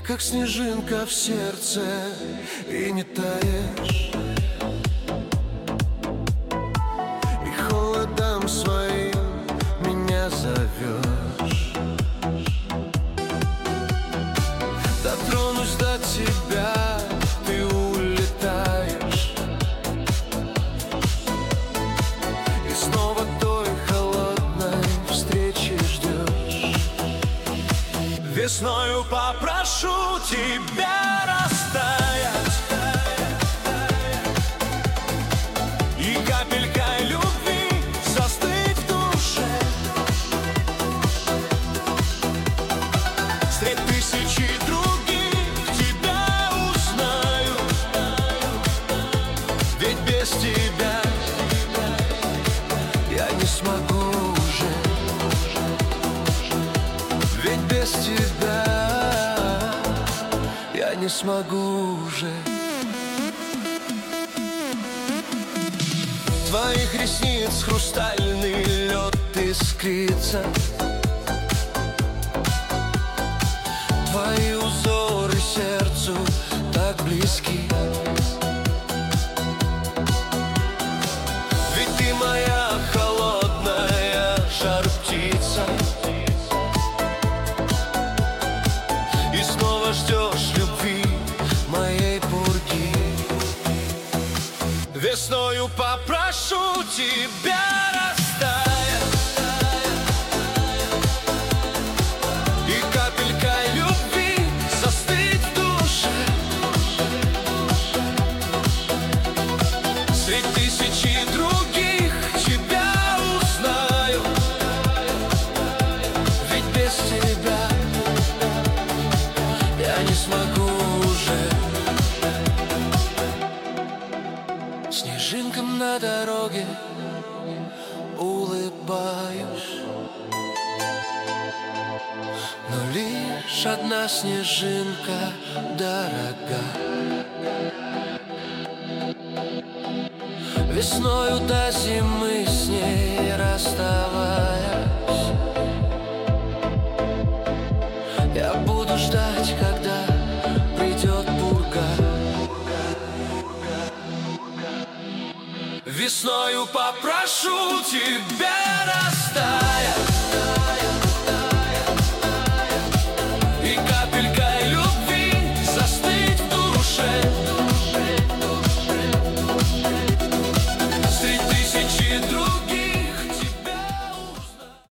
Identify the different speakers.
Speaker 1: как снежинка в сердце, и не таешь, и холодом своим меня зовешь. Дотронусь до тебя, ты улетаешь, и снова той холодной встречи ждешь. Весною попрошу тебя растаять, и капелькой любви застыть в душе. Средь тысячи других тебя узнаю, ведь без тебя я не смогу уже, ведь без тебя я не смогу уже. Твоих ресниц хрустальный лед искрится, твои узоры сердцу так близки, ведь ты моя холодная жар-птица, и снова ждешь любви моей пурги. Весною попрошу тебя растаять, и капелькой любви застыть в душе. Средь тысячи других тебя узнаю, ведь без тебя я не смогу уже. Снежинкам на дороге улыбаюсь, но лишь одна снежинка дорога. Весною до зимы с ней расставаясь, я буду ждать, когда придет пурга. Весною попрошу тебя расстать,